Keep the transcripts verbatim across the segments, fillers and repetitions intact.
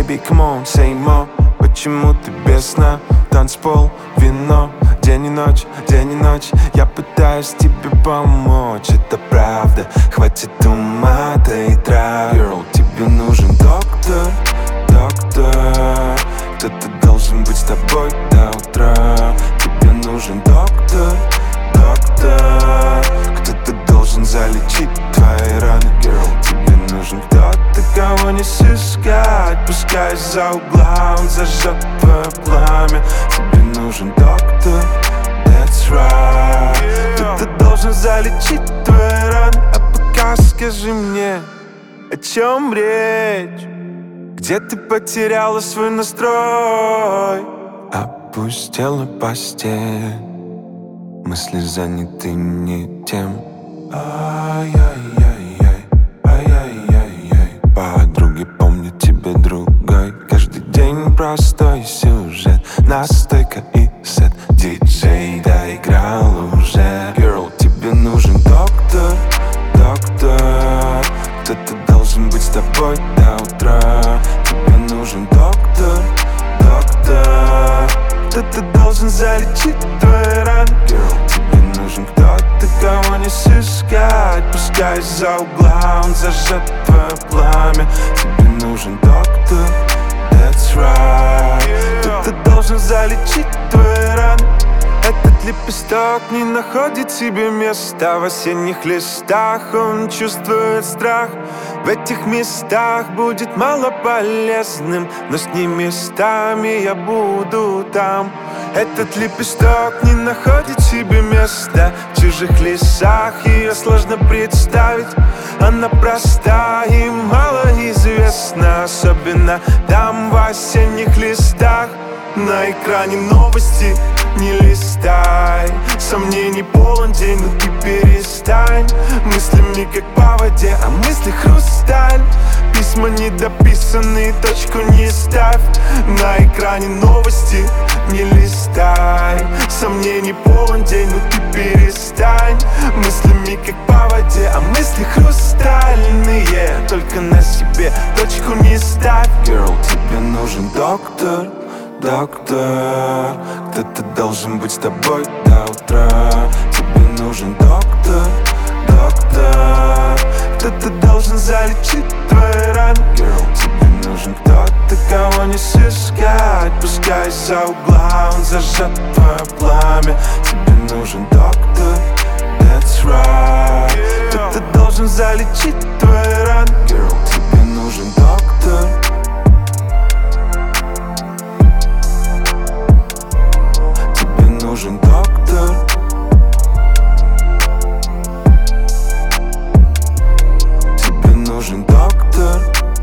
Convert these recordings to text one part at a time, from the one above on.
baby, come on, say more. Почему ты без сна? Танцпол, вино, день и ночь, день и ночь. Я пытаюсь тебе помочь, это правда. Хватит ума, да и трав. Girl, тебе нужен доктор, доктор. Кто-то должен быть с тобой до утра. Тебе нужен доктор, доктор. Кто-то должен залечить твои раны. Girl, тебе нужен кто-то, кого не сыскать. Пускай из-за угла он зажжет твое пламя. Тебе нужен доктор, that's right. Кто-то должен залечить твои раны. А пока скажи мне, о чем речь? Где ты потеряла свой настрой? Опустела постель, мысли заняты не тем. Ай-яй-яй-яй, ай-яй-яй-яй. Подруги помнят тебя другой. Каждый день простой сюжет, настойка и сет. Диджей доиграл уже. Girl, тебе нужен доктор, доктор. Кто-то должен быть с тобой до утра. Тебе нужен доктор, доктор. Кто-то должен залечить твои раны. Girl, тебе нужен кто-то, кого не сыскать. Пускай из-за угла он зажжет твое пламя. Тебе нужен доктор, that's right. Кто-то должен залечить твои раны. Этот лепесток не находит себе места в осенних листах. Он чувствует страх. В этих местах будет мало полезным, но с ним местами я буду там. Этот лепесток не находит себе места в чужих лесах. Ее сложно представить, она проста и малоизвестна. Особенно там в осенних листах. На экране новости не листай. Сомнений полон день, но ты перестань. Мыслями как по воде, а мысли хрусталь. Письма недописанные, точку не ставь. На экране новости не листай. Сомнений полон день, но ты перестань. Мыслями как по воде, а мысли хрустальные. Только на себе точку не ставь. Girl, тебе нужен доктор, доктор. Кто-то должен быть с тобой до утра. Тебе нужен доктор, доктор. Кто-то должен залечить твои раны. Girl, тебе нужен кто-то, кого не сыскать. Пускай из-за угла он зажжет твое пламя. Тебе нужен доктор, that's right. Кто-то должен залечить твои раны. Girl, тебе нужен доктор. Нужен доктор. Тебе нужен доктор.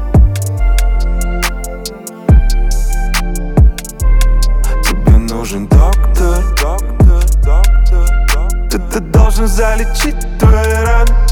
Тебе нужен доктор, доктор, доктор, доктор. Кто-то должен залечить твои раны.